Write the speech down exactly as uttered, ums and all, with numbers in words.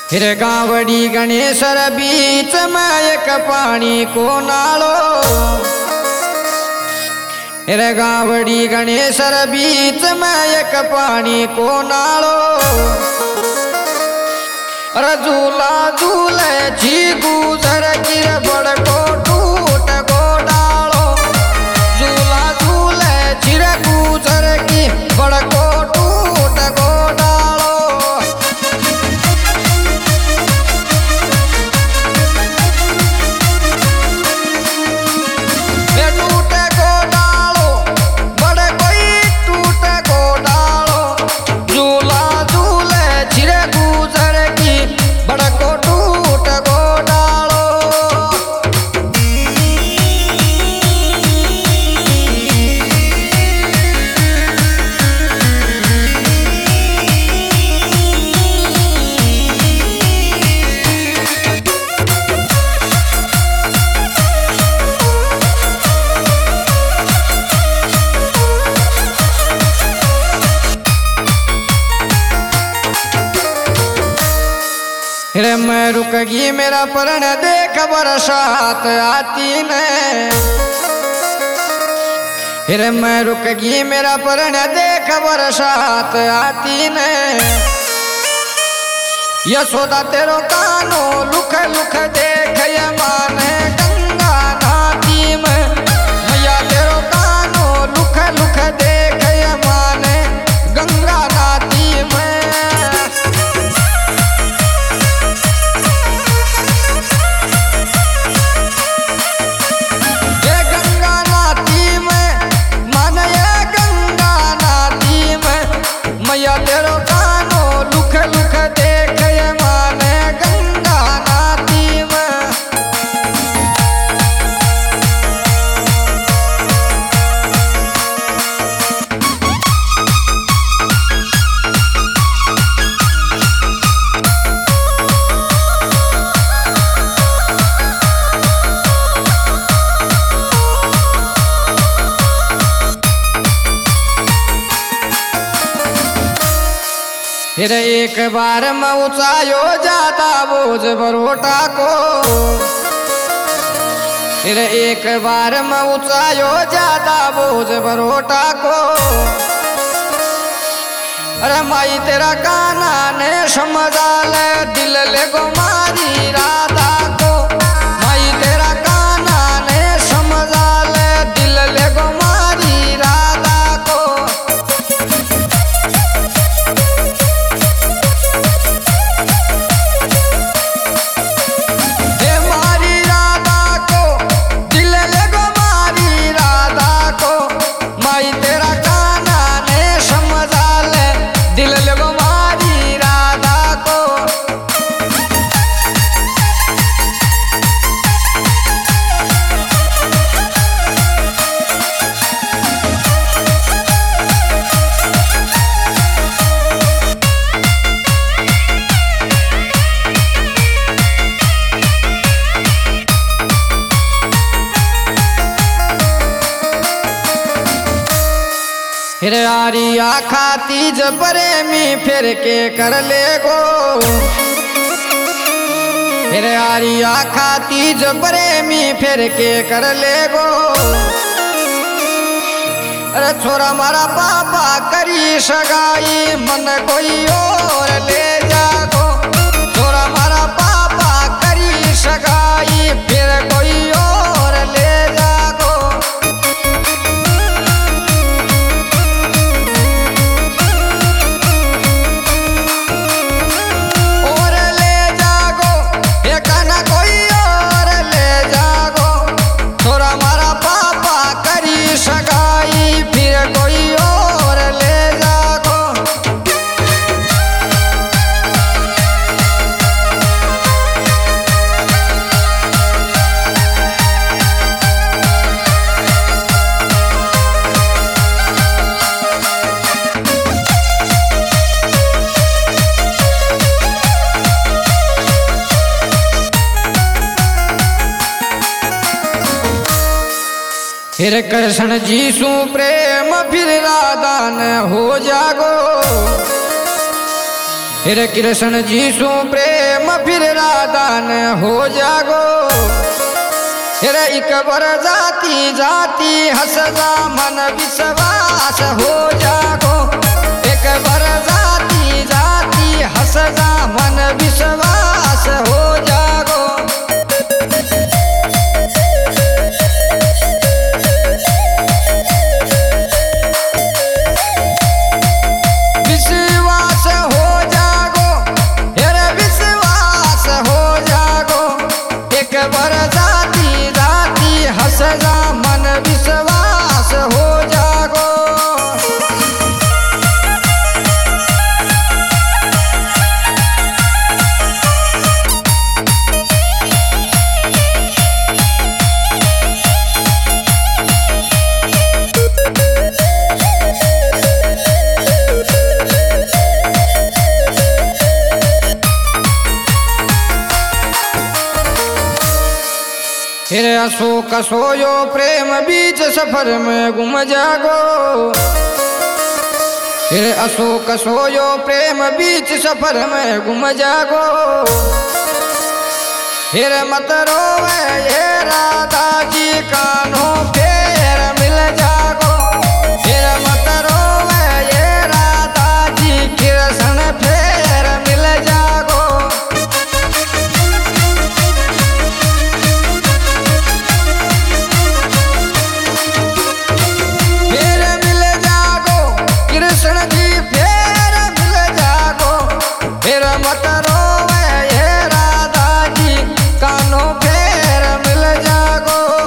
फिर गावड़ी गणेशर बीच में एक पानी को नालो। फिर गावड़ी गणेशर बीच में एक पानी को नालो। रजूला झूले जी गुजर गिर बड़ को टूट को डालो। झूला झूले चिर गुजर की बड़ को टूट को डालो। टूटे को डालो बड़ कोई टूटे को डालो। झूला झूले चिर गुजर की बड़ को टूट को डालो। हिरे मैं रुक गई मेरा परण देख बरसात आती ने। हिरे मैं रुक गई मेरा परण देख बरसात आती ने। यशोदा तेरो कानो लुख लुख देख ये माने गंगा नहाती में। मैया तेरो कानो लुख लुख देख ये माने गंगा नहाती में। मैया तेरो कानो लुख लुख देख ये माने गंगा नहाती में। फिर एक बार मैं ऊंचायो जाता बोझ बरोटा को। फिर एक बार मैं ऊंचायो जाता बोझ बरोटा को। अरे माई तेरा काना ने समझा ले दिल ले गो मारी राधा को। माई तेरा काना ने समझा ले दिल ले गो मारी राधा को। फिर आरिया खाती जबरे में फिर के कर ले गो। फिर आरिया खाती जबरे में फिर के कर ले गो। अरे छोरा मारा पापा करी सगाई मन कोई और ले जागो। छोरा मारा पापा करी सगाई फिर कोई और ले जागो। फिर कृष्ण जी सु प्रेम फिर राधा न हो जागो। फिर कृष्ण जी सु प्रेम फिर राधा ने हो जागो। हेरे एक बार जाती जाती हंस जा मन विश्वास हो जागो। एक बार जाती जाती हंस जा मन विश्वास हो जागो। विश्वास हो जागो, हेरे विश्वास हो जागो। एक बार जाती जाती हंस जा मन विश्वास हो जागो। हेरे अशोक सोयो प्रेम बीच सफर में गुम जागो। हेरे अशोक सोयो प्रेम बीच सफर में गुम जागो। हेरे मत रोवे ये राधा जी कान्हों पे